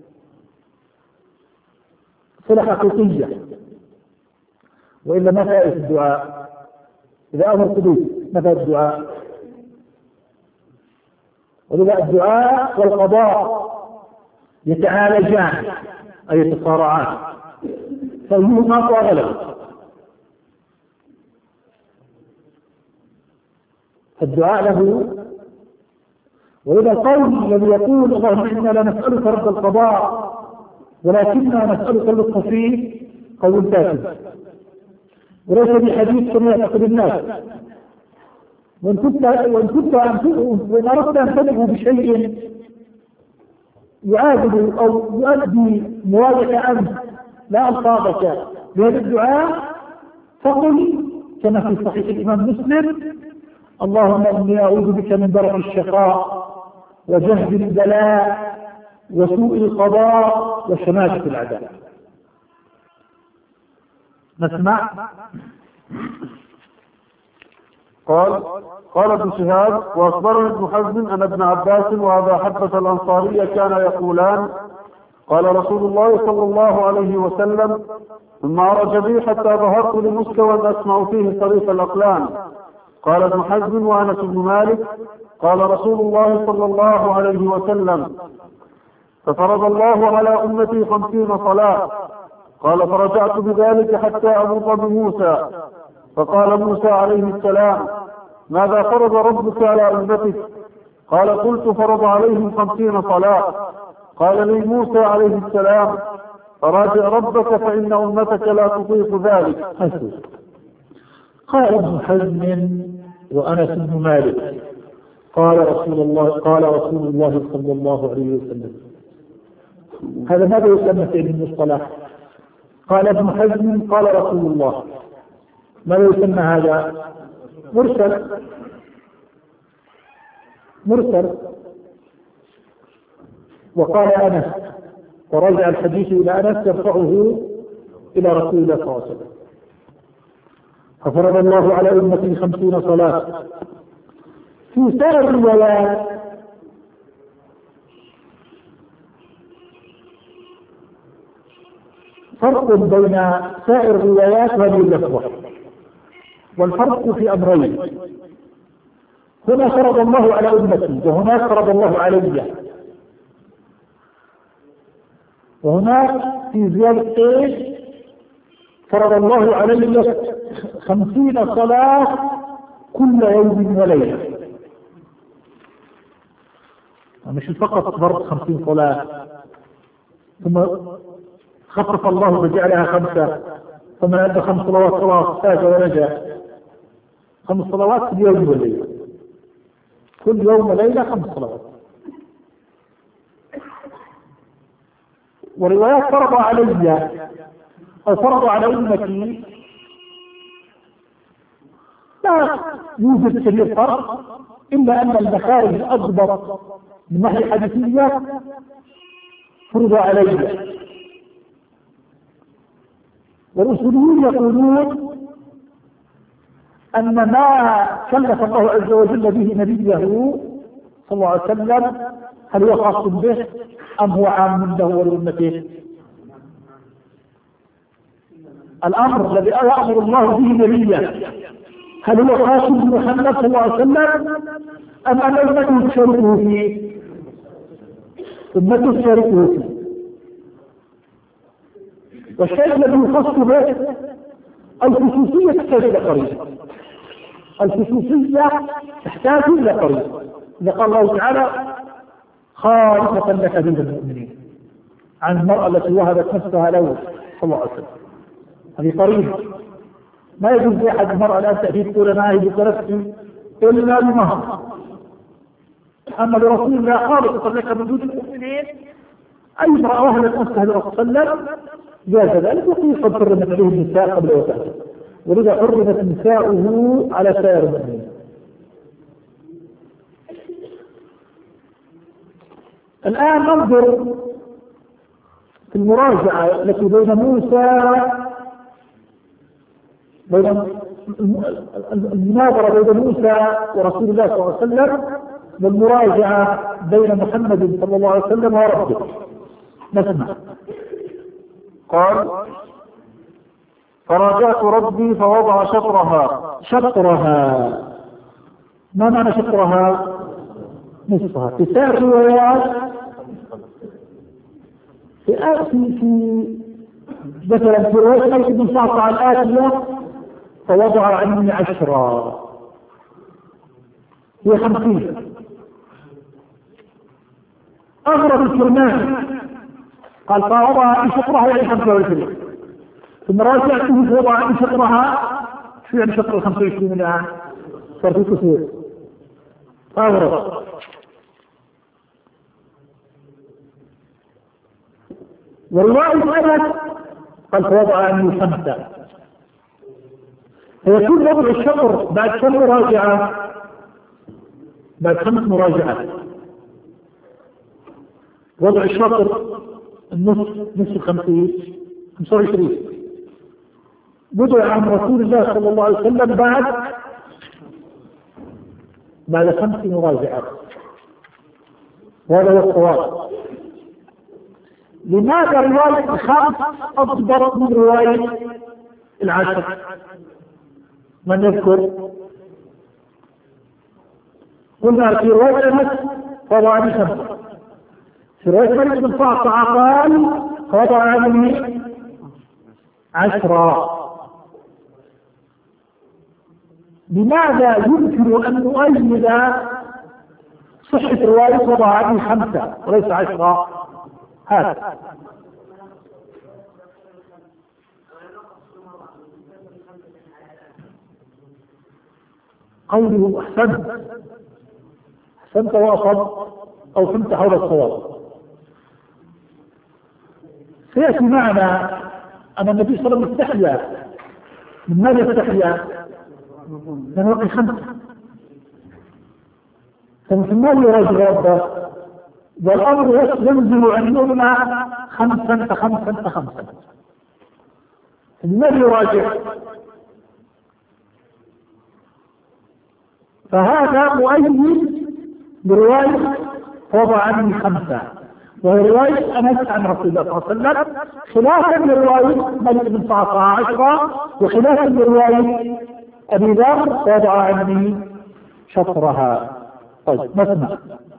صلة حقيقية، وإلا ما فائدة الدعاء؟ إذا أمر قدوس ما فائدة الدعاء؟ ولذا الدعاء والقضاء يتعالجان أي يتصارعان، فأيهما غلب. الدعاء له، ولذا القول الذي يقول اللهم إنا لا نسألك رد القضاء ولكننا نسألك اللطف فيه قول فاسد، وليس بحديث كما يعتقد الناس. وإن أردت أن تدعو بشيء يعادل أو يؤدي مواجهة أنت لا ألفاظك بهذا الدعاء، فقل كما في صحيح الإمام مسلم اللهم إني أعوذ بك من درك الشقاء وجهد البلاء وسوء القضاء وشماتة الأعداء. نسمع. قال ابن شهاب واخبرني ابن حزم ان ابن عباس وابا حبة الانصاري كانا يقولان قال رسول الله صلى الله عليه وسلم ثم عرج بي حتى ظهرت لمستوى اسمع فيه صريف الاقلام. قال ابن حزم وانس بن مالك قال رسول الله صلى الله عليه وسلم ففرض الله على امتي 50 صلاة قال فرجعت بذلك حتى أمر بموسى، فقال موسى عليه السلام: ماذا فرض ربك على أمتك؟ قال: قلت: فرض عليهم 50 صلاة. قال لي موسى عليه السلام: فراجع ربك فإن أمتك لا تطيق ذلك. قال ابن حزم وأنس بن مالك قال رسول الله صلى الله عليه وسلم. هذا ماذا يسمى في علم المصطلح؟ قال ابن حزم قال رسول الله. ماذا يسمى هذا؟ مرسل. وقال أنس، ورجع الحديث إلى أنس يرفعه إلى رسول الله صلى الله عليه وسلم. ففرض الله على أمتي 50 صلاة. في سائر الروايات فرق بين سائر الروايات وهذه اللفظة، والفرق في أمرين: هنا فرض الله على أمتي، وهناك فرض الله علي. وهناك في زيادة ايش؟ فرض الله علي 50 صلاة كل يوم وليلة. مش فقط فرض 50 صلاة ثم خفف الله وجعلها 5، فمن أدى 5 صلوات خلاص فاز ونجا. 5 صلوات كل يوم وليلة، كل يوم وليلة 5 صلوات. وروايات فرض علي أو فرض على أمتي لا يوجد كبير فرق، إلا أن المخارج الأضبط من ناحية الحديثية فرض علي. والأصوليون يقولون أن ما كلف الله عز وجل به نبيه صلى الله عليه وسلم هل هو خاص به أم هو عام له ولأمته؟ الأمر الذي يأمر الله به نبيه هل هو خاص بمحمد صلى الله عليه وسلم أم أن أمته تشاركه فيه؟ أمته تشاركه فيه. والشيء الذي يخص به الخصوصية تحتاج إلى قريب. الخصوصية تحتاج إلى قريب. قال الله تعالى: خالصة لك دون المؤمنين، عن المرأة التي وهبت نفسها له صلى الله عليه وسلم. هذه قريبة. ما يجوز لأحد المرأة الآن تأتي تقول أنا أهب نفسي إلا بمهر. أما لرسول الله خالصة لك من دون المؤمنين، أي امرأة وهبت نفسها لرسول صلى الله عليه وسلم جاز ذلك. وقيل قد حرمت عليه النساء قبل وفاته، ولذا حرمت نساؤه على سائر المؤمنين. الآن ننظر في المراجعة التي بين المناظرة بين موسى ورسول الله صلى الله عليه وسلم، والمراجعة بين محمد صلى الله عليه وسلم وربه. نسمع. قال: فراجعت ربي فوضع شطرها. ما معنى شطرها؟ نصفها. في سائر الروايات في مثلا في رواية قيس بن صعصع الآتية فوضع عني 10 هي 50. أغرب الكرمان قال فوضع عني شطرها يعني 25. ثم راجعته فوضع عني شطرها. شو يعني شطر 25 الآن؟ صار في كسور. أغرب. والله أبد قال فوضع عني 5. فيكون وضع الشطر بعد كم مراجعة؟ بعد 5 مراجعات. وضع الشطر نصف 50 25 وضع عن رسول الله صلى الله عليه وسلم بعد 5 مراجعات. وهذا هو الصواب. لماذا رواية 5 أضبط من رواية 10؟ من يذكر؟ قلنا في رواية أنس وضع عني 5. في رواية مالك بن صعصع قال وضع عني 10. لماذا يمكن أن نؤيد صحة رواية وضع عني 5 وليس 10؟ هذا قوله أحسنت وأصب أو فهمت حول الصواب. سيأتي معنا أن النبي صلى الله عليه وسلم استحيا. من ماذا استحيا؟ من وقت 5. فمثل يراجع ربه والأمر ينزل عندنا 5 فخمسا فخمسا. الذي يراجع فهذا مؤيد برواية وضع عني 5 وهي رواية أنس عن رسول الله صلى الله عليه وسلم، خلافا لرواية مالك بن صعصع 10 وخلافا لرواية أبي ذر وضع عني شطرها. طيب نسمع.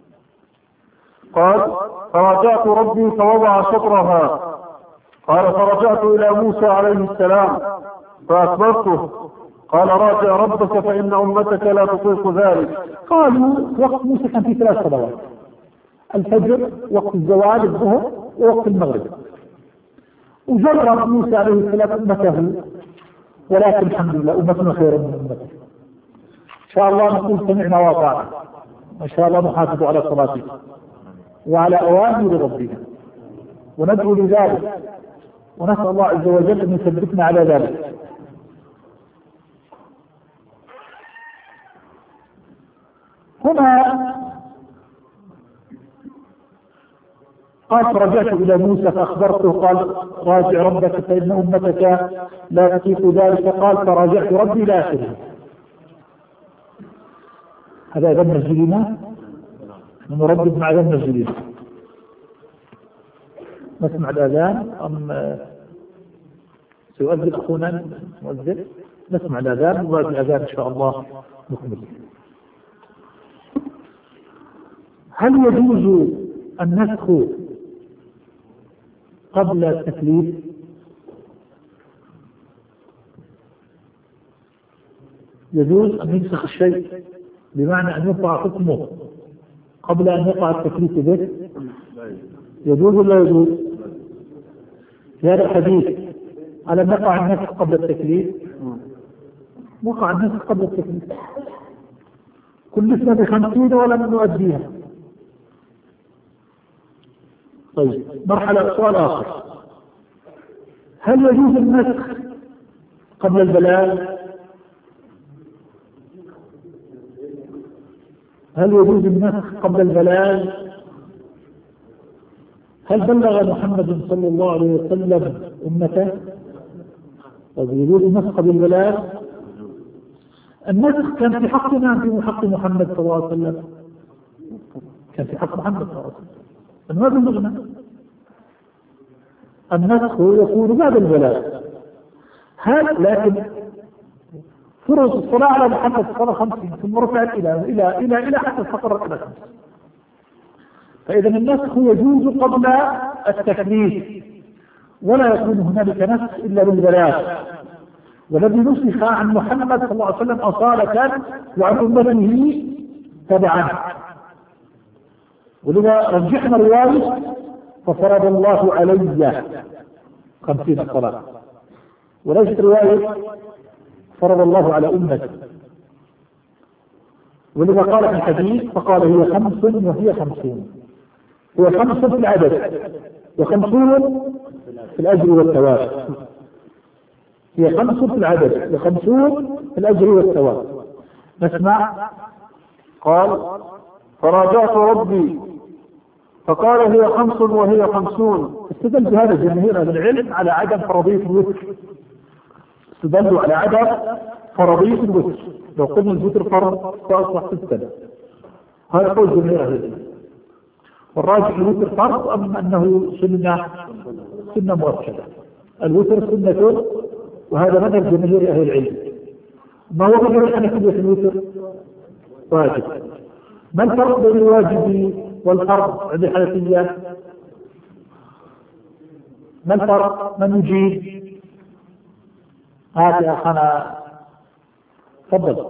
قال فرجعت ربي فوضع شطرها. قال فرجعت إلى موسى عليه السلام فأخبرته قال راجع ربك فإن أمتك لا تطيق ذلك. قالوا وقت موسى كان في 3 صلوات: الفجر، وقت الزوال، الظهر، ووقت المغرب. وجرب موسى عليه السلام أمته، ولكن الحمد لله أمتنا خير من أمته. إن شاء الله نقول سمعنا وأطعنا، وإن شاء الله نحافظ على صلاتنا وعلى أوامر ربنا وندعو لذلك، ونسأل الله عز وجل أن يثبتنا على ذلك. هنا قال فرجعت إلى موسى فأخبرته قال راجع ربك فإن أمتك لا تطيق ذلك. قال فراجعت ربي إلى آخره. هذا ذم الجليمة نردد مع ذم الجليمة. نسمع الأذان أم سيؤذن أخونا مؤذن؟ نسمع الأذان وبعد الأذان إن شاء الله نكمل. هل يجوز النسخ قبل التكليف؟ يجوز أن ينسخ الشيء بمعنى أن يقع حكمه قبل أن يقع التكليف به؟ يجوز ولا يجوز؟ في هذا الحديث على أن يقع النسخ قبل التكليف. وقع النسخ قبل التكليف. كل سنة ب50 ولم نؤديها. طيب مرحلة. سؤال آخر: هل يجوز النسخ قبل البلاغ؟ هل يجوز النسخ قبل البلاغ؟ هل بلغ محمد صلى الله عليه وسلم أمته؟ طيب يجوز النسخ قبل البلاغ؟ النسخ كان في حقنا في حق محمد صلى الله عليه وسلم، كان في حق محمد صلى الله عليه وسلم. ماذا بلغنا؟ النسخ يكون بعد البلاغ. هل لكن فرض الصلاة على محمد صلى 50 ثم رفعت إلى حتى استقرت إلى 5. فإذا النسخ يجوز قبل التكليف، ولا يكون هنالك نسخ إلا بالبلاغ. والذي نسخ عن محمد صلى الله عليه وسلم أصالة وعن أمته تبعا. ولذا رجحنا رواية ففرض الله علي 50 صلاة، وليست رواية فرض الله على أمته. ولذا قال في الحديث فقال هي 5 وهي 50. هو 5 في العدد و50 في الأجر والثواب. هي 5 في العدد و50 في الأجر والثواب. نسمع. قال فراجعت ربي فقال هي 5 وهي 50. استدل بهذا جماهير أهل العلم على عدم فرضية الوتر. استدلوا على عدم فرضية الوتر. لو قلنا الوتر فرض فأصبح 6. هذا قول جماهير أهل العلم. والراجح الوتر فرض أم أنه سنة مؤكدة؟ الوتر سنة، وهذا مذهب جماهير أهل العلم. ما هو مذهب الحنفية في الوتر؟ واجب. ما الفرق بين الواجب والفرض عند الحنفية؟ ما الفرق؟ من يجيب؟ هات يا أخانا تفضل.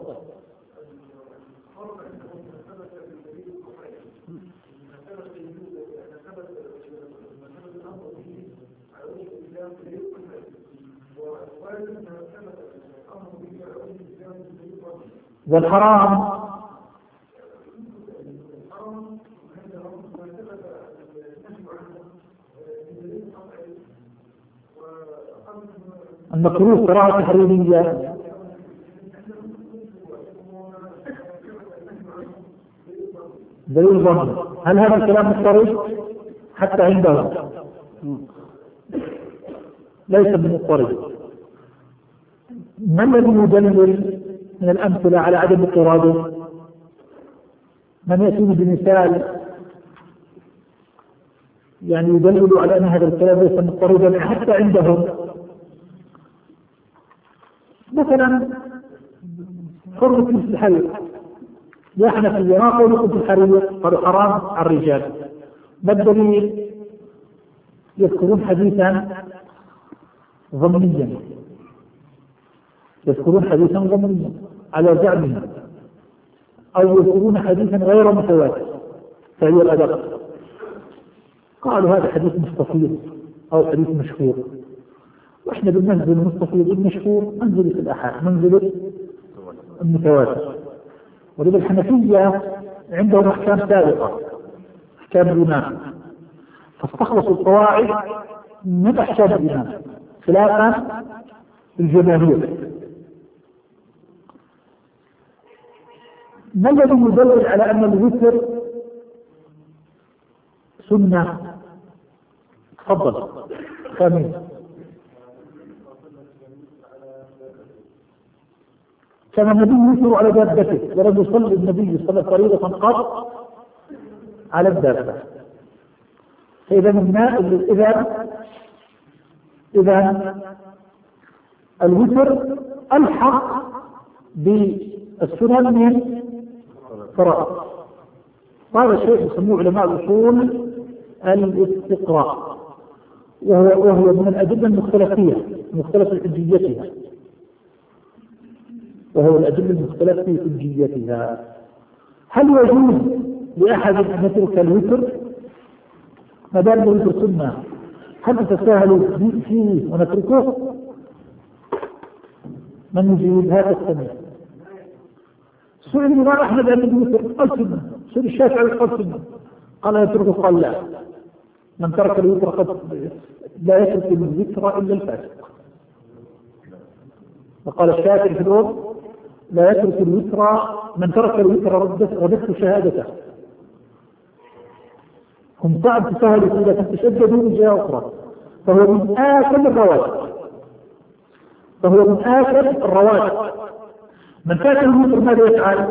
والحرام المكروه قراءة تحريمية. دليل ظن. هل هذا الكلام مضطرد؟ حتى عنده ليس بمضطرد. ما الذي يدلل من الأمثلة على عدم اضطراده؟ من يأتي بمثال يعني يدلل على أن هذا الكلام ليس مضطردا حتى عندهم. مثلا حرمة لبس الحرير، يا حنفية ما قولكم في الحرير؟ قالوا حرام على الرجال. ما الدليل؟ يذكرون حديثا ضمنيا، يذكرون حديثا ضمنيا على زعمهم، أو يذكرون حديثا غير متواتر فهي الأدق. قالوا هذا حديث مستفيض أو حديث مشهور، وإحنا بالمنزل المستفيض المشهور منزلة الأحاد، منزلة المتواتر. ولذا الحنفية عندهم أحكام سابقة، أحكام الإمام، فاستخلصوا القواعد من أحكام الإمام خلافا الجماهير. ما الذي يدل على أن الوتر سنة؟ تفضل خامس. كان النبي يسر على دابته ولم يصلي النبي صلى الله عليه وسلم فريضة قط على الدابة. فإذا إذا الوتر ألحق بالسنن من فرائض. هذا الشيء يسموه علماء الأصول الاستقراء، وهو من الأدلة المختلفية مختلف حجيتها، وهو الأدلة المختلف في حجيتها. هل يجوز لأحد أن يترك الوتر ما دام الوتر سنة؟ هل نتساهل فيه ونتركه؟ من يجيب هذا السنة؟ سئل الإمام أحمد عن الوتر قال سنة، سئل الشافعي قال سنة، قال يتركه؟ قال لا، من ترك الوتر قد لا يترك الوتر إلا الفاسق. وقال الشافعي في الأرض لا يترك الوتر، من ترك الوتر ردت شهادته. هم صعب تساهلوا إذا تشددوا من جهة أخرى، فهو من آخر الرواتب. من فات الوتر ماذا يفعل؟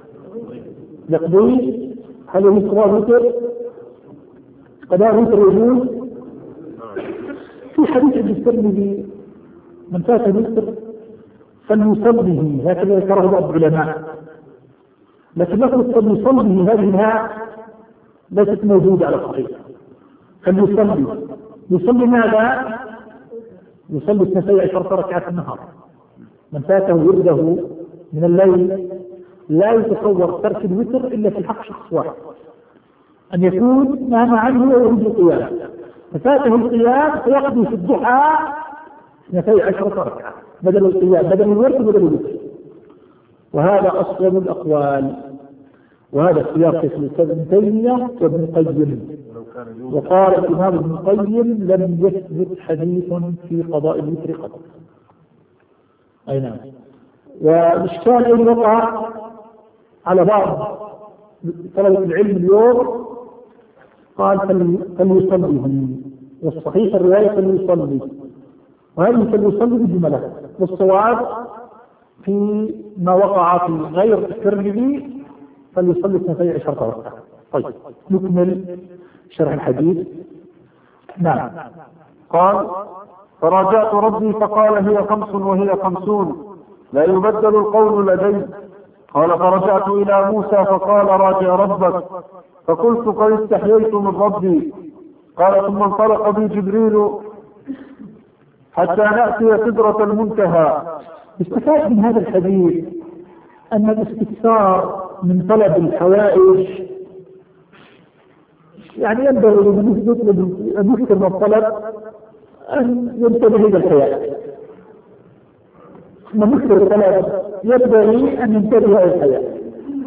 يقضي. هل يقضى الوتر؟ قضاء الوتر يجوز؟ في حديث عند الترمذي من فات الوتر فليصلي، هكذا ذكره بعض العلماء، لكن لفظ فليصلي هذه ليست موجودة على الصحيح. يصلي ماذا؟ يصلي 12 ركعة في النهار. من فاته ورده من الليل لا يتصور ترك الوتر إلا في حق شخص واحد، أن يكون نام عنه ويريد القيام، ففاته القيام فيقضي في الضحى 12 ركعة بدل القيام، بدل الورد بدل الوتر. وهذا أصل الأقوال، وهذا اختيار شيخ الإسلام ابن تيمية وابن القيم. وقال الإمام ابن القيم لم يثبت حديث في قضاء الوتر قط. أي نعم. والإشكال أين وقع على بعض طلبة العلم اليوم، قال فليصلي، والصحيح الرواية فليصلي، وهذه فليصلي بجملة، والصواب في ما وقع في غير الترمذي فليصلي 12 ركعة. طيب نكمل شرح الحديث. نعم. قال فراجعت ربي فقال هي 5 وهي 50 لا يبدل القول لدي. قال فرجعت إلى موسى فقال راجع ربك، فقلت قد استحييت من ربي. قال ثم انطلق بي جبريل حتى نأتي سدرة المنتهى. يستفاد من هذا الحديث أن الاستكثار من طلب الحوائج يعني ينبغي لمن يطلب أن يكثر من الطلب أن ينتبه إلى الحياة. من يكثر الطلب ينبغي أن ينتبه إلى الحياة.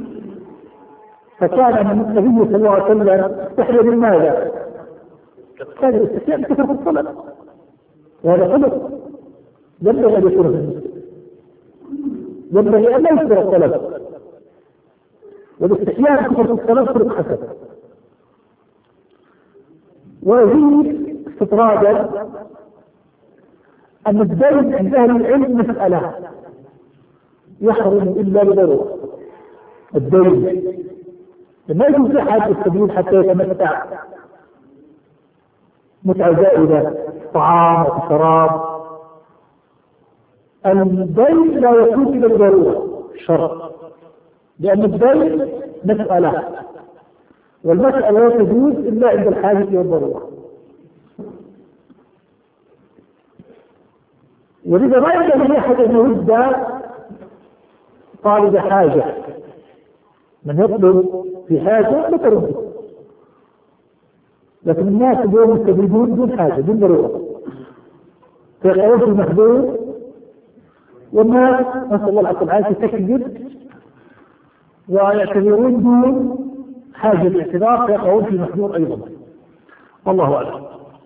فكان النبي صلى الله عليه وسلم يستحي من ماذا؟ كان يستحي أن يكثر الطلب، وهذا خلق ينبغي أن يكون في المسلم، ينبغي أن لا يكثر الطلب، والاستحياء كثر الطلب خلق حسن. ويزيد استطرادا أن الدين عند أهل العلم مسألة يحرم إلا لضرورة. الدين ما يجوز لأحد السبيل حتى يتمتع متعة زائدة، طعام وشراب. الدين لا يكون إلا لضرورة شرط، لأن الدين مسألة، والمسألة لا تجوز إلا عند الحاجة والضرورة. ولذا ما ينبغي أحد أن يرد طالب حاجة. من يطلب في حاجة لا ترد، لكن الناس اليوم يستفيدون دون حاجة دون ضرورة، فيقعون المحظور، والناس نسأل الله العافية تكذب ويعتبرون دون حاجة الاعتبار، فيقعون في المحظور أيضا. والله أعلم.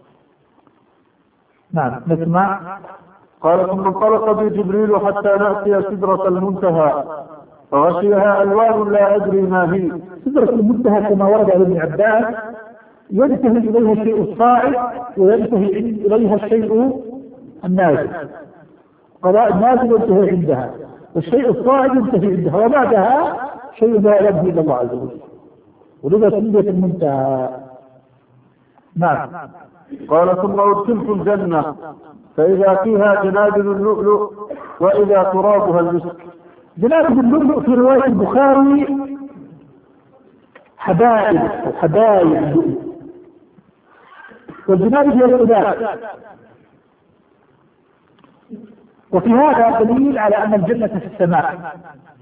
نعم نسمع. قال ثم انطلق بي جبريل حتى نأتي سدرة المنتهى فغشيها ألوان لا أدري ما هي. سدرة المنتهى كما ورد عن ابن عباس ينتهي إليها الشيء الصاعد وينتهي إليها الشيء النازل. قضاء النازل ينتهي عندها، والشيء الصاعد ينتهي عندها، وبعدها شيء لا يبدي إلا الله عز وجل، ولذا سميت المنتهى. نعم. قال ثم أدخلت الجنة فإذا فيها جنادل اللؤلؤ وإذا ترابها المسك. جنادل اللؤلؤ في رواية البخاري حبائل اللؤلؤ، والجنادل هي القباب. وفي هذا دليل على أن الجنة في السماء،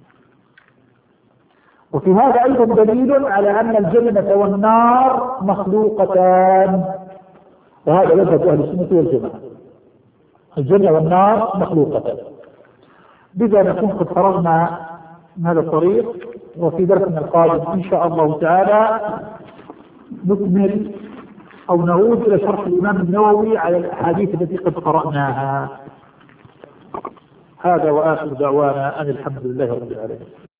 وفي هذا أيضا دليل على أن الجنة والنار مخلوقتان، وهذا مذهب أهل السنة والجماعة، الجنة والنار مخلوقتان. بذا نكون قد فرغنا من هذا الطريق، وفي درسنا القادم إن شاء الله تعالى نكمل أو نعود إلى شرح الإمام النووي على الأحاديث التي قد قرأناها. هذا وآخر دعوانا أن الحمد لله رب العالمين.